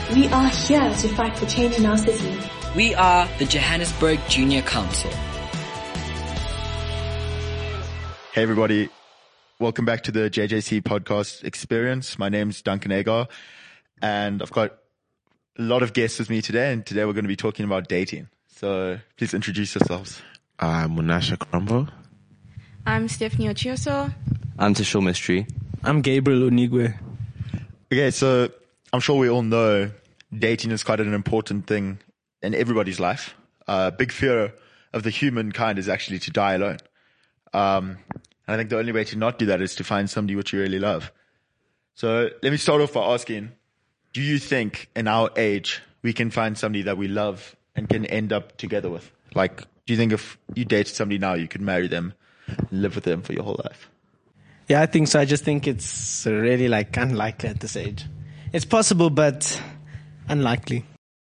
We are here to fight for change in our city. We are the Johannesburg Junior Council. Hey everybody, welcome back to the JJC podcast experience. My name's Duncan Agar and I've got a lot of guests with me today, and today we're going to be talking about dating. So please introduce yourselves. I'm Munasha Crumbo. I'm Stephanie Ochioso. I'm Tashul Mystery. I'm Gabriel Unigwe. Okay, so I'm sure we all know dating is quite an important thing in everybody's life. Big fear of the humankind is actually to die alone. And I think the only way to not do that is to find somebody which you really love. So let me start off by asking, do you think in our age we can find somebody that we love and can end up together with? Like, do you think if you dated somebody now, you could marry them and live with them for your whole life? Yeah, I think so. I just think it's really unlikely at this age. It's possible, but unlikely.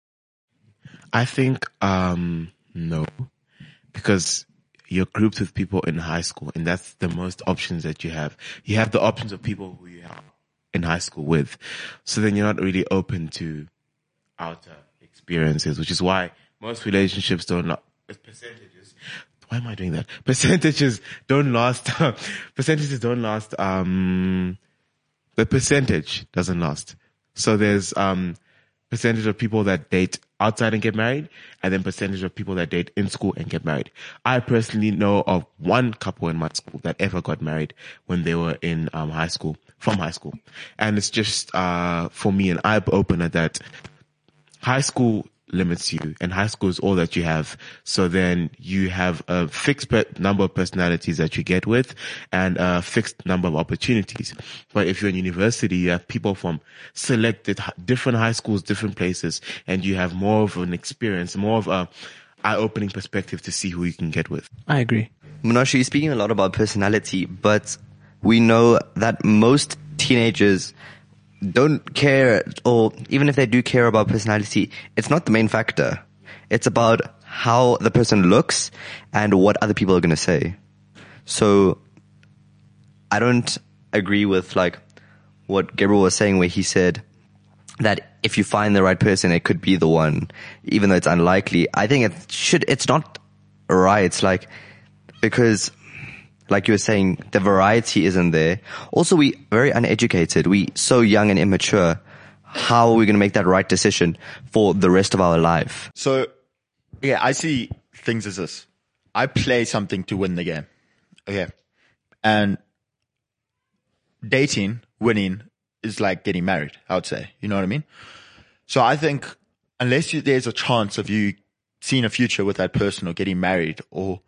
I think no, because you're grouped with people in high school, and that's the most options that you have. You have the options of people who you are in high school with. So then you're not really open to outer experiences, which is why most relationships don't last. Percentages. Why am I doing that? Percentages don't last. Percentages don't last. The percentage doesn't last. So there's percentage of people that date outside and get married, and then percentage of people that date in school and get married. I personally know of one couple in my school that ever got married when they were in high school, from high school. And it's just for me an eye-opener that high school limits you, and high school is all that you have. So then you have a fixed number of personalities that you get with and a fixed number of opportunities. But if you're in university, you have people from selected different high schools, different places, and you have more of an experience, more of a eye-opening perspective to see who you can get with. I agree. Munasha, you're speaking a lot about personality, but we know that most teenagers don't care, or even if they do care about personality, it's not the main factor. It's about how the person looks and what other people are going to say. So I don't agree with what Gabriel was saying, where he said that if you find the right person, it could be the one, even though it's unlikely. I think it's not right. Because like you were saying, the variety isn't there. Also, we very uneducated. We so young and immature. How are we going to make that right decision for the rest of our life? So, yeah, I see things as this. I play something to win the game. Okay. And dating, winning, is like getting married, I would say. You know what I mean? So I think unless there's a chance of you seeing a future with that person or getting married or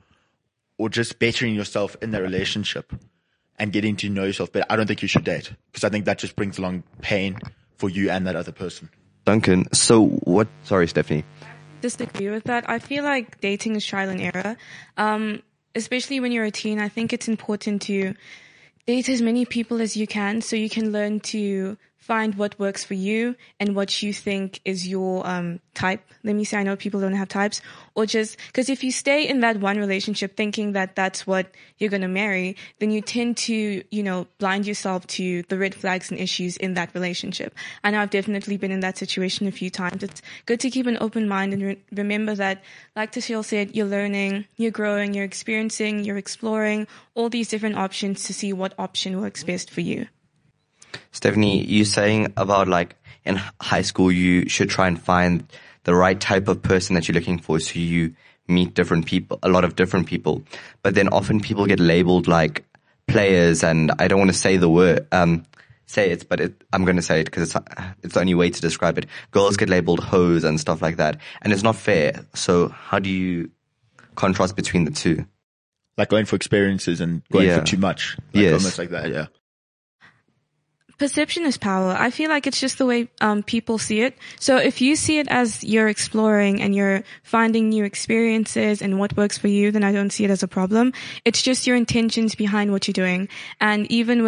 just bettering yourself in the relationship and getting to know yourself better, I don't think you should date, because I think that just brings along pain for you and that other person. Duncan, so what? Sorry, Stephanie. Disagree with that. I feel like dating is trial and error. Especially when you're a teen, I think it's important to date as many people as you can so you can learn to find what works for you and what you think is your type. Let me say, I know people don't have types, or just because if you stay in that one relationship thinking that that's what you're going to marry, then you tend to, blind yourself to the red flags and issues in that relationship. I know I've definitely been in that situation a few times. It's good to keep an open mind and remember that, like Tashil said, you're learning, you're growing, you're experiencing, you're exploring all these different options to see what option works best for you. Stephanie, you saying about in high school you should try and find the right type of person that you're looking for, so you meet different people, a lot of different people. But then often people get labeled like players, and I don't want to say the word, say it, but I'm going to say it because it's the only way to describe it. Girls get labeled hoes and stuff like that, and it's not fair. So how do you contrast between the two? Like going for experiences and going for too much. Yes. Almost like that, yeah. Perception is power. I feel like it's just the way people see it. So if you see it as you're exploring and you're finding new experiences and what works for you, then I don't see it as a problem. It's just your intentions behind what you're doing. And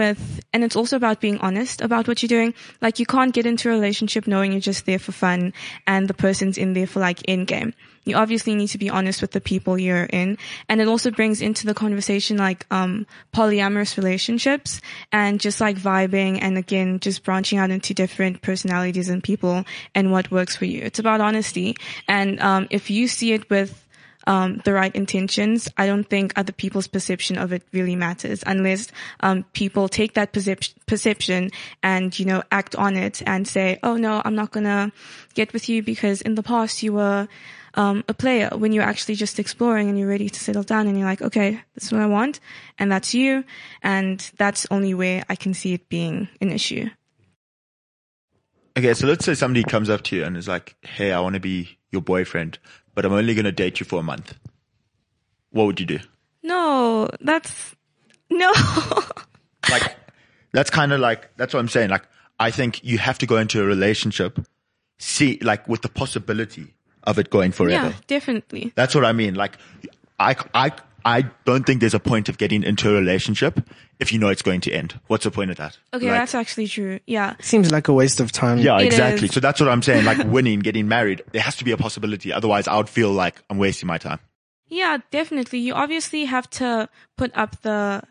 and it's also about being honest about what you're doing. Like, you can't get into a relationship knowing you're just there for fun and the person's in there for end game. You obviously need to be honest with the people you're in. And it also brings into the conversation polyamorous relationships and just vibing and again, just branching out into different personalities and people and what works for you. It's about honesty. And if you see it with the right intentions, I don't think other people's perception of it really matters unless people take that perception and, you know, act on it and say, oh no, I'm not gonna get with you because in the past you were a player, when you're actually just exploring and you're ready to settle down and you're like, okay, this is what I want and that's you, and that's only where I can see it being an issue. Okay, so let's say somebody comes up to you and is like, hey, I want to be your boyfriend, but I'm only going to date you for a month. What would you do? No. Like, that's kind of like, that's what I'm saying. Like, I think you have to go into a relationship, like with the possibility of it going forever. Yeah, definitely. That's what I mean. Like, I don't think there's a point of getting into a relationship if you know it's going to end. What's the point of that? Okay, like, that's actually true. Yeah. Seems like a waste of time. Yeah, It exactly. is. So that's what I'm saying. Like winning, getting married, there has to be a possibility. Otherwise, I would feel like I'm wasting my time. Yeah, definitely. You obviously have to put up the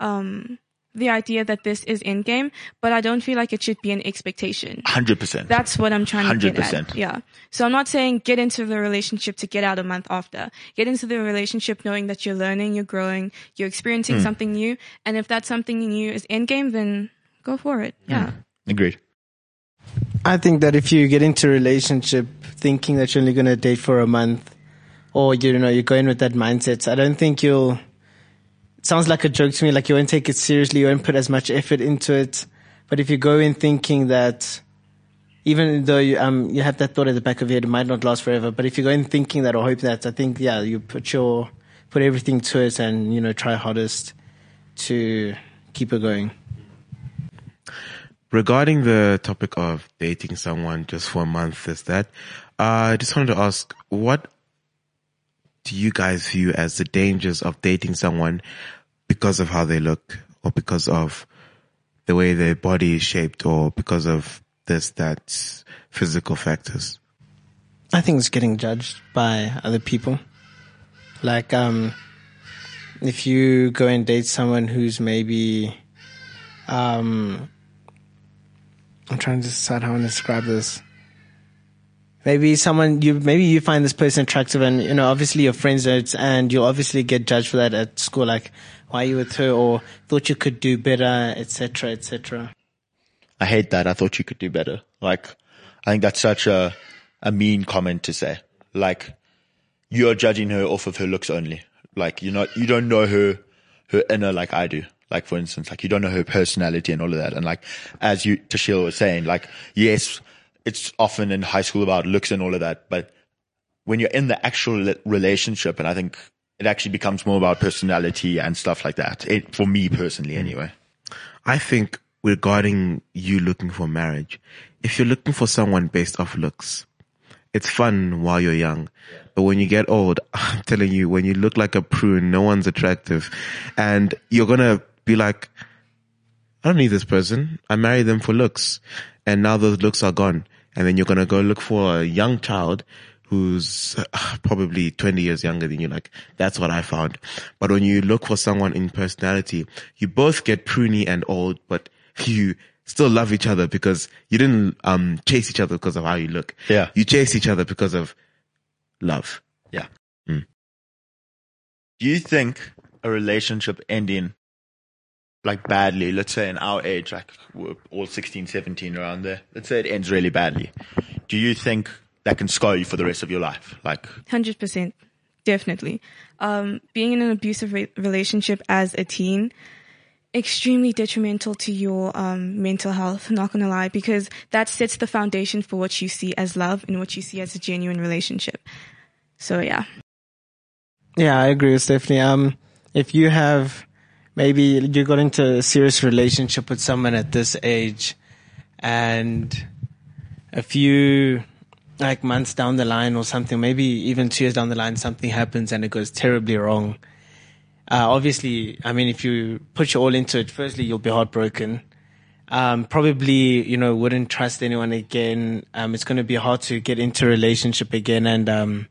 idea that this is endgame, but I don't feel like it should be an expectation. 100%. That's what I'm trying to get 100%. at. Yeah. So I'm not saying get into the relationship to get out a month after. Get into the relationship knowing that you're learning, you're growing, you're experiencing something new. And if that something new is endgame, then go for it. Yeah. Agreed. I think that if you get into a relationship thinking that you're only going to date for a month, or you're going with that mindset, I don't think you'll. It sounds like a joke to me. Like you won't take it seriously, you won't put as much effort into it. But if you go in thinking that, even though you have that thought at the back of your head, it might not last forever. But if you go in thinking that or hope that, I think you put everything to it and try hardest to keep it going. Regarding the topic of dating someone just for a month, I just wanted to ask, what do you guys view as the dangers of dating someone because of how they look, or because of the way their body is shaped, or because of that physical factors? I think it's getting judged by other people. Like, if you go and date someone who's maybe, I'm trying to decide how I want to describe this. Maybe you find this person attractive and, obviously your friends know it, and you'll obviously get judged for that at school. Like, why are you with her? Or thought you could do better, etc., etc. I hate that. I thought you could do better. Like, I think that's such a mean comment to say. Like, you're judging her off of her looks only. Like, you don't know her inner like I do. Like, for instance, like you don't know her personality and all of that. And like, as Tashil was saying, like, yes, it's often in high school about looks and all of that. But when you're in the actual relationship, and I think it actually becomes more about personality and stuff like that. For me personally, anyway. I think regarding you looking for marriage, if you're looking for someone based off looks, it's fun while you're young. But when you get old, I'm telling you, when you look like a prune, no one's attractive. And you're going to be like, I don't need this person. I married them for looks. And now those looks are gone. And then you're going to go look for a young child who's probably 20 years younger than you. Like, that's what I found. But when you look for someone in personality, you both get pruny and old, but you still love each other because you didn't chase each other because of how you look. Yeah. You chase each other because of love. Yeah. Do you think a relationship ending like badly, let's say in our age, like we're all 16, 17 around there, let's say it ends really badly, do you think that can scar you for the rest of your life? Like 100%. Definitely. Being in an abusive relationship as a teen, extremely detrimental to your mental health, not gonna lie, because that sets the foundation for what you see as love and what you see as a genuine relationship. So yeah. Yeah, I agree with Stephanie. If you have, maybe you got into a serious relationship with someone at this age, and a few like months down the line or something, maybe even 2 years down the line, something happens and it goes terribly wrong. Obviously, I mean, if you put your all into it, firstly, you'll be heartbroken. Probably, wouldn't trust anyone again. It's going to be hard to get into a relationship again and,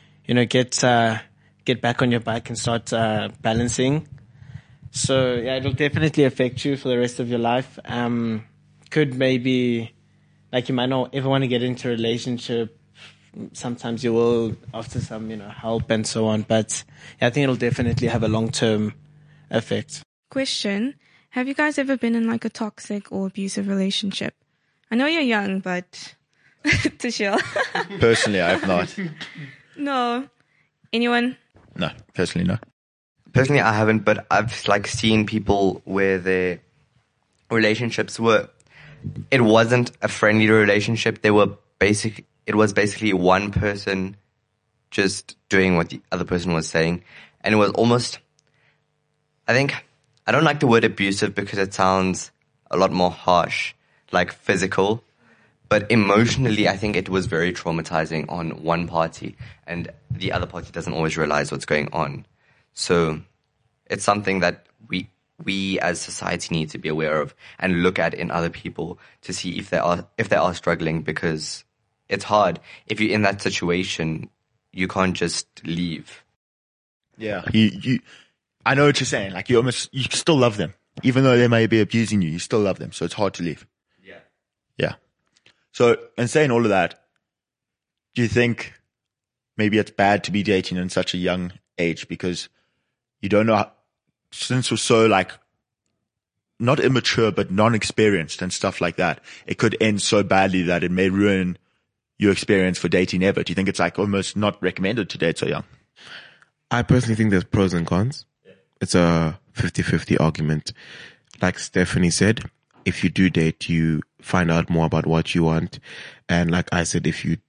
get back on your bike and start, balancing. So yeah, it'll definitely affect you for the rest of your life. could maybe, like, you might not ever want to get into a relationship. Sometimes you will after some, help and so on. But I think it'll definitely have a long-term effect. Question. Have you guys ever been in like a toxic or abusive relationship? I know you're young, but to chill. Personally, I have not. No. Anyone? No, personally, no. Personally, I haven't, but I've like seen people where their relationships were, it wasn't a friendly relationship. It was basically one person just doing what the other person was saying. And it was almost, I don't like the word abusive because it sounds a lot more harsh, like physical. But emotionally, I think it was very traumatizing on one party, and the other party doesn't always realize what's going on. So it's something that we as society need to be aware of and look at in other people to see if they are struggling, because it's hard. If you're in that situation, you can't just leave. Yeah. I know what you're saying. Like you still love them. Even though they may be abusing you, you still love them. So it's hard to leave. Yeah. Yeah. So, in saying all of that, do you think maybe it's bad to be dating in such a young age because you don't know, since we're so like, not immature, but non-experienced and stuff like that, it could end so badly that it may ruin your experience for dating ever? Do you think it's like almost not recommended to date so young? I personally think there's pros and cons. It's a 50-50 argument. Like Stephanie said, if you do date, you find out more about what you want. And like I said, if you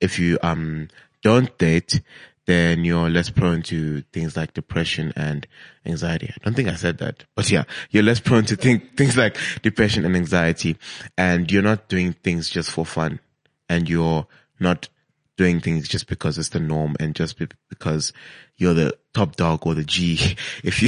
don't date, then you're less prone to things like depression and anxiety. I don't think I said that, but yeah, you're less prone to things like depression and anxiety, and you're not doing things just for fun, and you're not doing things just because it's the norm and just because you're the top dog or the G. If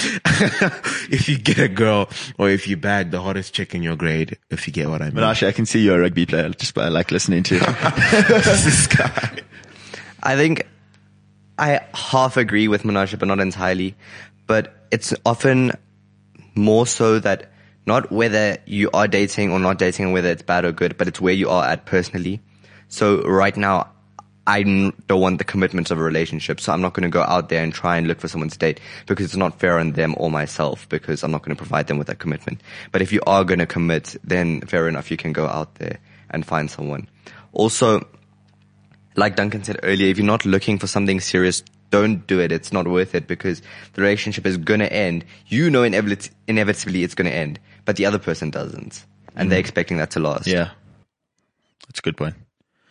you get a girl, or if you bag the hottest chick in your grade, if you get what I mean. Menashe, I can see you're a rugby player just by like listening to this guy. I think I half agree with Menashe, but not entirely. But it's often more so that not whether you are dating or not dating and whether it's bad or good, but it's where you are at personally. So right now, I don't want the commitment of a relationship, so I'm not going to go out there and try and look for someone to date because it's not fair on them or myself, because I'm not going to provide them with that commitment. But if you are going to commit, then fair enough, you can go out there and find someone. Also, like Duncan said earlier, if you're not looking for something serious, don't do it. It's not worth it because the relationship is going to end. You know inevitably it's going to end, but the other person doesn't. And they're expecting that to last. Yeah. That's a good point.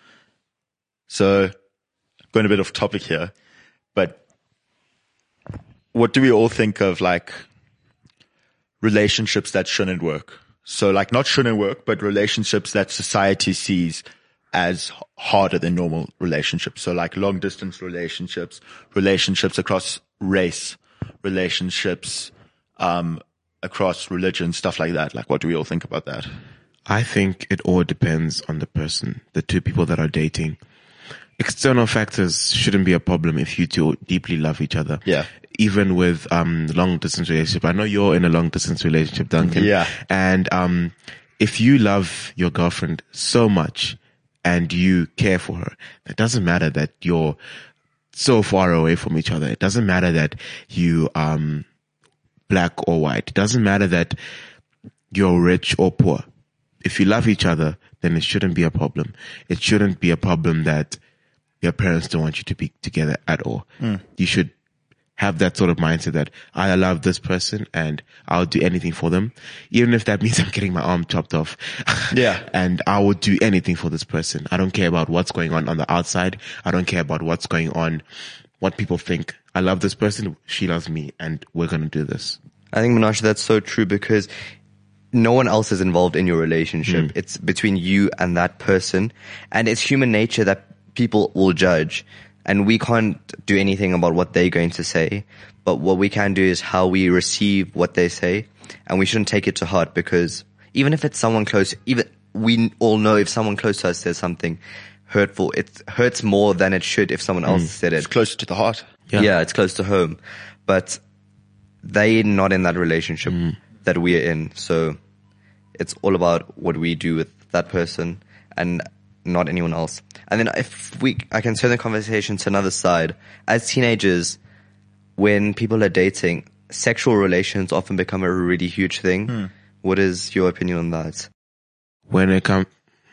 So, going a bit off topic here, but what do we all think of like relationships that shouldn't work? So like not shouldn't work, but relationships that society sees as harder than normal relationships. So like long distance relationships, relationships across race, relationships, across religion, stuff like that. Like what do we all think about that? I think it all depends on the person, the two people that are dating. External factors shouldn't be a problem if you two deeply love each other. Yeah. Even with long distance relationship. I know you're in a long distance relationship, Duncan. Yeah. And if you love your girlfriend so much and you care for her, it doesn't matter that you're so far away from each other. It doesn't matter that you black or white. It doesn't matter that you're rich or poor. If you love each other, then it shouldn't be a problem. It shouldn't be a problem that your parents don't want you to be together at all. You should have that sort of mindset that I love this person and I'll do anything for them, even if that means I'm getting my arm chopped off. Yeah. And I will do anything for this person. I don't care about what's going on the outside. I don't care about what's going on, what people think. I love this person. She loves me, and we're going to do this. I think, Menashe, that's so true because no one else is involved in your relationship. It's between you and that person. And it's human nature that people will judge. And we can't do anything about what they're going to say. But what we can do is how we receive what they say. And we shouldn't take it to heart, because even if it's someone close, even we all know if someone close to us says something hurtful, it hurts more than it should if someone else said it. It's closer to the heart. Yeah, it's close to home. But they're not in that relationship that we're in. So it's all about what we do with that person and not anyone else. And then I can turn the conversation to another side. As teenagers, when people are dating, sexual relations often become a really huge thing. What is your opinion on that? When it comes,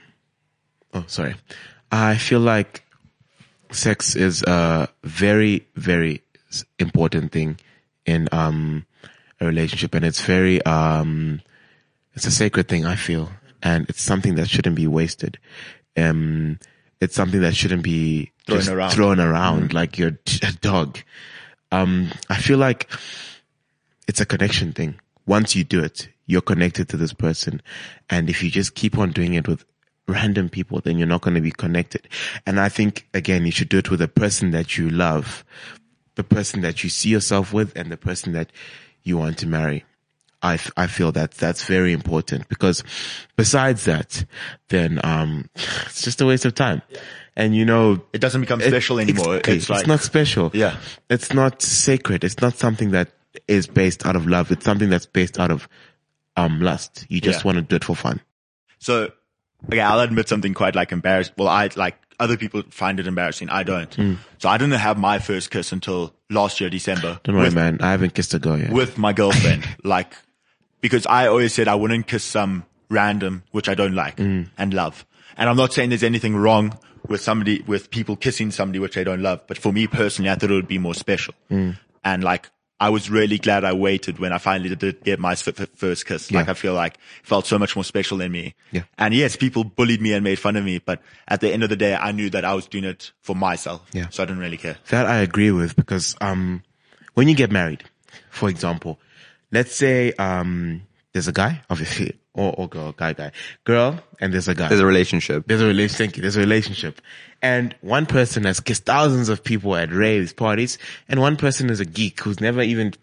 I feel like sex is a very, very important thing in a relationship, and it's very it's a sacred thing, I feel, and it's something that shouldn't be wasted. It's something that shouldn't be thrown around like you're a dog. I feel like it's a connection thing. Once you do it, you're connected to this person, and if you just keep on doing it with random people, then you're not going to be connected. And I think, again, you should do it with a person that you love, the person that you see yourself with, and the person that you want to marry. I feel that that's very important, because besides that, then it's just a waste of time. And it doesn't become special anymore. It's not special. Yeah. It's not sacred. It's not something that is based out of love. It's something that's based out of lust. You just want to do it for fun. So, okay, I'll admit something quite embarrassing. Well, other people find it embarrassing. I don't. So I didn't have my first kiss until last year, December. Don't worry, man. I haven't kissed a girl yet. With my girlfriend. Because I always said I wouldn't kiss some random, which I don't like and love. And I'm not saying there's anything wrong with people kissing somebody which they don't love. But for me personally, I thought it would be more special. And I was really glad I waited when I finally did get my first kiss. Yeah. I feel like it felt so much more special than me. Yeah. And yes, people bullied me and made fun of me, but at the end of the day, I knew that I was doing it for myself. Yeah. So I didn't really care. That I agree with, because when you get married, for example, let's say there's a guy, obviously, or girl, girl, and there's a guy. There's a relationship. Thank you. There's a relationship. And one person has kissed thousands of people at raves, parties, and one person is a geek who's never even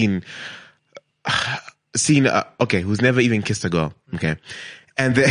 who's never even kissed a girl. Okay. And then,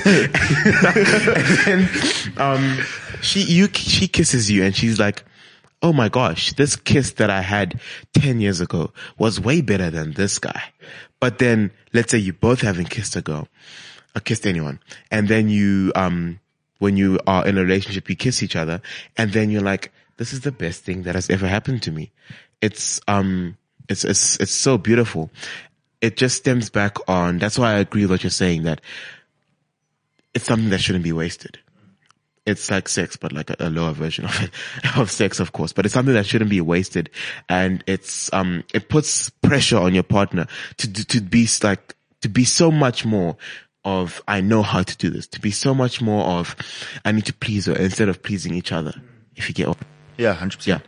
she kisses you and she's like, oh my gosh, this kiss that I had 10 years ago was way better than this guy. But then let's say you both haven't kissed a girl or kissed anyone. And then you, when you are in a relationship, you kiss each other, and then you're like, this is the best thing that has ever happened to me. It's so beautiful. It just stems back on, that's why I agree with what you're saying, that it's something that shouldn't be wasted. It's like sex, but like a lower version of it, of sex, of course, but it's something that shouldn't be wasted. And it puts pressure on your partner to be so much more of, I know how to do this, to be so much more of, I need to please her instead of pleasing each other. If you get what? Yeah, 100%. Yeah.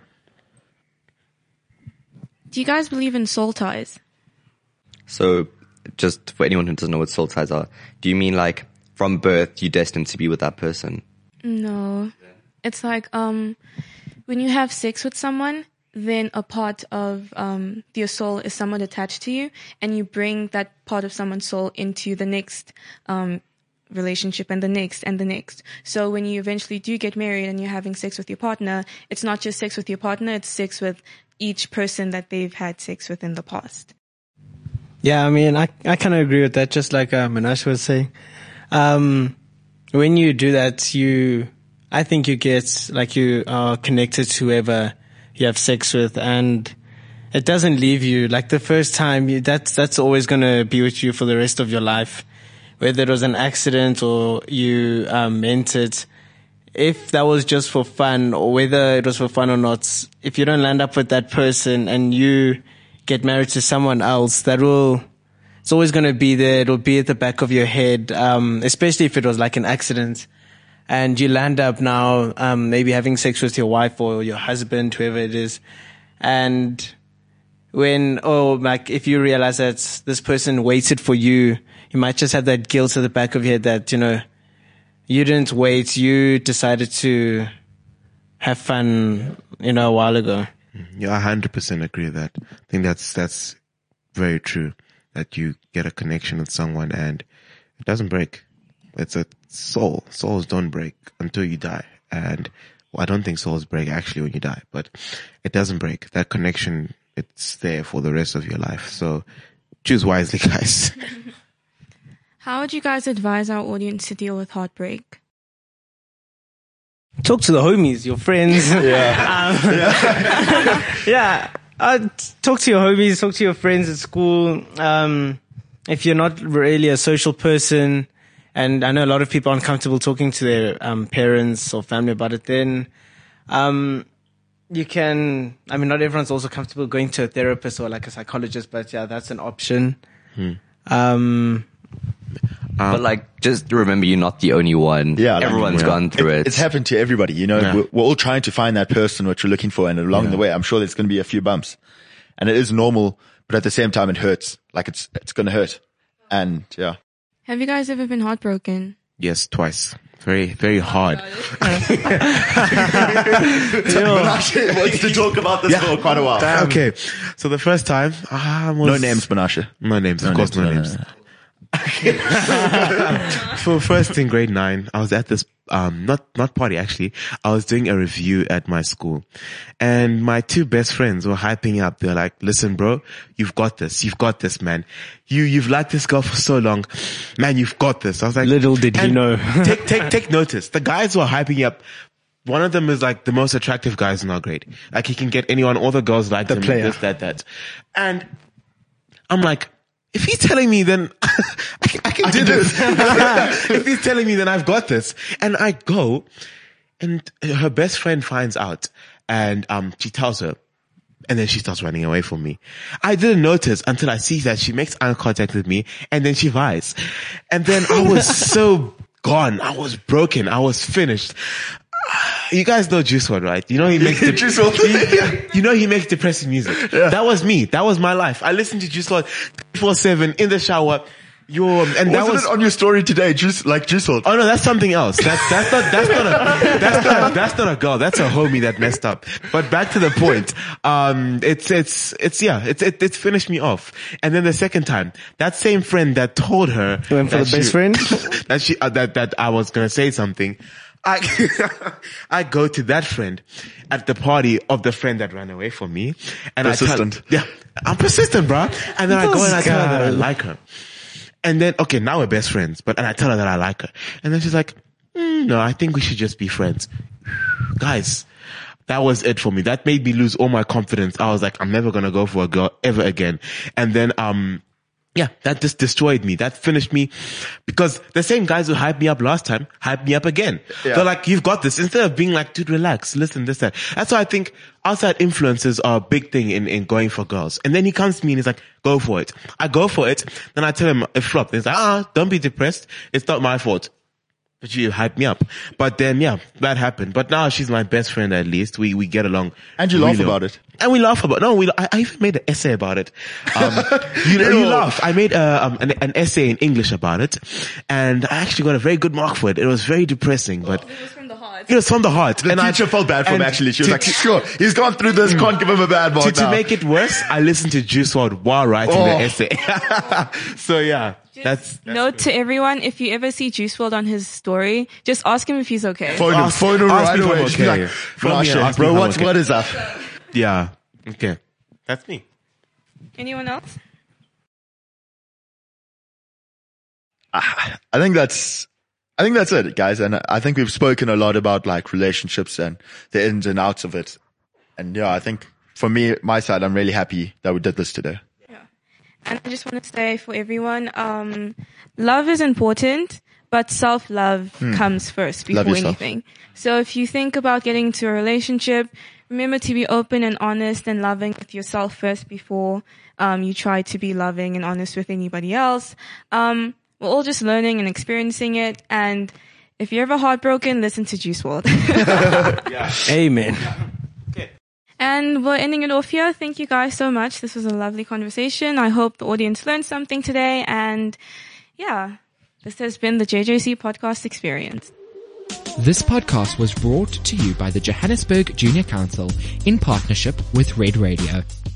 Do you guys believe in soul ties? So, just for anyone who doesn't know what soul ties are, do you mean from birth you're destined to be with that person? No. It's when you have sex with someone, then a part of your soul is somewhat attached to you, and you bring that part of someone's soul into the next relationship and the next and the next. So when you eventually do get married and you're having sex with your partner, it's not just sex with your partner, it's sex with each person that they've had sex with in the past. Yeah, I mean, I kind of agree with that, just like Minash was saying. When you do that, I think you get, you are connected to whoever you have sex with, and it doesn't leave you. The first time, that's always going to be with you for the rest of your life. Whether it was an accident or you meant it, if that was just for fun, or whether it was for fun or not, if you don't land up with that person and you get married to someone else, it's always going to be there. It'll be at the back of your head, especially if it was an accident and you land up now, maybe having sex with your wife or your husband, whoever it is. And if you realize that this person waited for you, you might just have that guilt at the back of your head that, you didn't wait. You decided to have fun, a while ago. Yeah, I 100% agree with that. I think that's very true. That you get a connection with someone and it doesn't break. It's a soul. Souls don't break until you die. And I don't think souls break actually when you die, but it doesn't break. That connection, it's there for the rest of your life. So choose wisely, guys. How would you guys advise our audience to deal with heartbreak? Talk to the homies, your friends. Talk to your homies, talk to your friends at school. If you're not really a social person, and I know a lot of people are uncomfortable talking to their parents or family about it, then you can, I mean, not everyone's also comfortable going to a therapist or like a psychologist, but yeah, that's an option. But like, just remember, you're not the only one. Yeah, like, everyone's gone through it. It's happened to everybody. You know, we're all trying to find that person what you're looking for, and along the way, I'm sure there's going to be a few bumps, and it is normal. But at the same time, it hurts. Like it's going to hurt, and yeah. Have you guys ever been heartbroken? Yes, twice. Very, very hard. Menashe wants to talk about this for quite a while. Okay, so the first time, No names, Menashe. No names, of course, no names. For first in grade 9, I was at this, not party actually. I was doing a review at my school, and my 2 best friends were hyping up. They're like, listen, bro, you've got this, man. You've liked this girl for so long. Man, you've got this. I was like, little did he know. take notice. The guys were hyping up. One of them is like the most attractive guys in our grade. Like he can get anyone, all the girls like him, this, that. And I'm like, if he's telling me, then I can do this. If he's telling me, then I've got this. And I go, and her best friend finds out, and she tells her, and then she starts running away from me. I didn't notice until I see that she makes eye contact with me, and then she vies. And then I was so gone. I was broken. I was finished. You guys know Juice WRLD, right? You know he makes he makes depressing music. Yeah. That was me. That was my life. I listened to Juice WRLD 24/7 in the shower. Wasn't it on your story today? Juice WRLD. Oh no, that's something else. That's not a girl. That's a homie that messed up. But back to the point. It's finished me off. And then the second time, that same friend that told her you went for the best friend that I was gonna say something. I go to that friend at the party of the friend that ran away from me, and persistent. I'm persistent, bro. And then I go and I tell her that I like her. And then, okay, now we're best friends, and I tell her that I like her. And then she's like, no, I think we should just be friends. Guys, that was it for me. That made me lose all my confidence. I was like, I'm never gonna go for a girl ever again. And then, that just destroyed me. That finished me, because the same guys who hyped me up last time hyped me up again. Yeah. They're like, you've got this. Instead of being like, dude, relax, listen, this, that. That's why I think outside influences are a big thing in going for girls. And then he comes to me and he's like, go for it. I go for it. Then I tell him it flopped. He's like, don't be depressed. It's not my fault. But you hyped me up. But then, that happened. But now she's my best friend at least. We get along. And you laugh about it. And we laugh about it. I even made an essay about it. You laugh. I made an essay in English about it. And I actually got a very good mark for it. It was very depressing, but it was from the heart. It was from the heart. The teacher felt bad for him, actually. She was like, sure, he's gone through this, can't give him a bad mark To make it worse, I listened to Juice WRLD while writing the essay. So yeah. That's note to everyone, if you ever see Juice WRLD on his story, just ask him if he's okay. Phone him right away. She's like, bro, what is up? Yeah. Okay. That's me. Anyone else? I think that's it, guys. And I think we've spoken a lot about like relationships and the ins and outs of it. And I think for me, my side, I'm really happy that we did this today. And I just want to say for everyone, love is important, but self-love comes first before anything. So if you think about getting into a relationship, remember to be open and honest and loving with yourself first before you try to be loving and honest with anybody else. We're all just learning and experiencing it. And if you're ever heartbroken, listen to Juice WRLD. Amen. And we're ending it off here. Thank you guys so much. This was a lovely conversation. I hope the audience learned something today. And this has been the JJC Podcast Experience. This podcast was brought to you by the Johannesburg Junior Council in partnership with Red Radio.